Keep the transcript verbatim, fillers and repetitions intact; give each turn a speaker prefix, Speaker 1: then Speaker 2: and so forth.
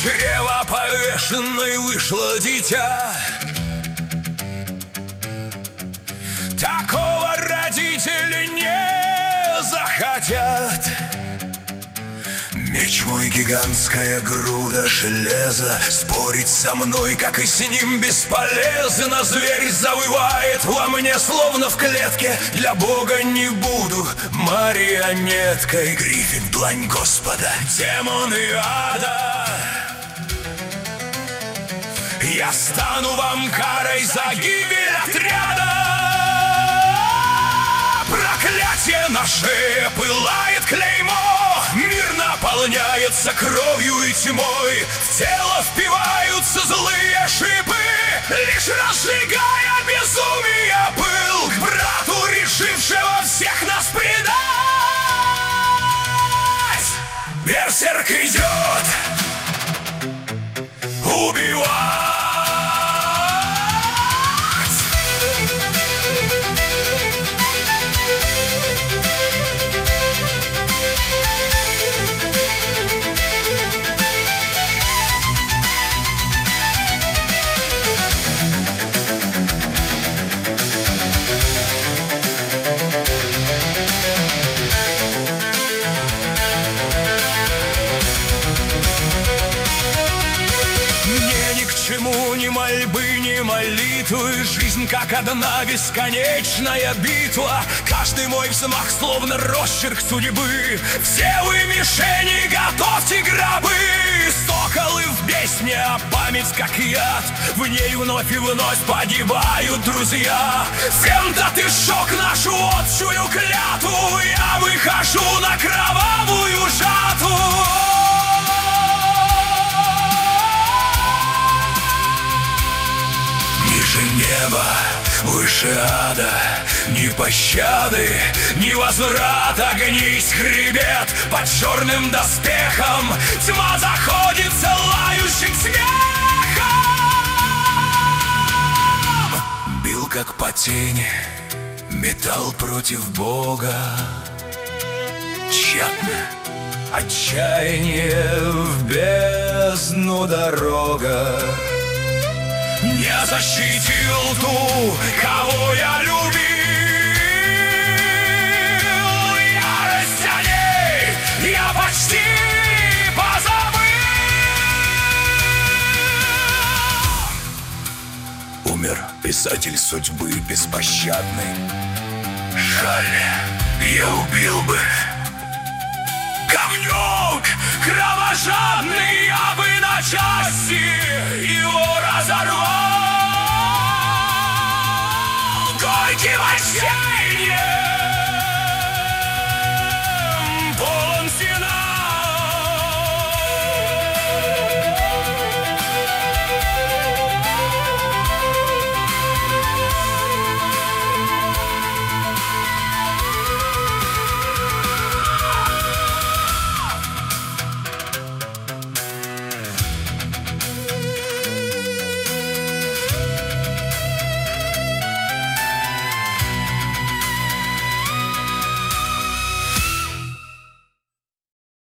Speaker 1: чрева повешенной вышло дитя. Такого родители не захотят. Меч мой, гигантская груда железа, спорить со мной, как и с ним, бесполезно. Зверь завывает во мне, словно в клетке. Для Бога не буду марионеткой. Гриффин, длань Господа, демоны ада. Я стану вам карой за гибель отряда. Проклятие на шее, пылает клеймо. Мир наполняется кровью и тьмой. В тело впиваются злые шипы, лишь разжигая безумие пыл. К брату, решившего всех нас предать, берсерк идет убивать. Чему ни мольбы, ни молитвы. Жизнь как одна бесконечная битва. Каждый мой взмах словно росчерк судьбы. Все вы мишени, готовьте гробы. Соколы в бездне, а память как яд. В ней вновь и вновь погибают друзья. Всем даты шок, нашу отчую клятву. Я выхожу на кровавую жатву. Небо выше ада, ни пощады, ни возврата. Гнись, хребет, под черным доспехом. Тьма заходится лающим смехом. Бил как по тени, метал против Бога. Тщетно, отчаяние в бездну дорога. Не защитил ту, кого я любил. Ярость о ней я почти позабыл. Умер писатель судьбы беспощадный. Жаль, я убил бы. Говнюк кровожадный, я бы на части его разорвал. Горький во всей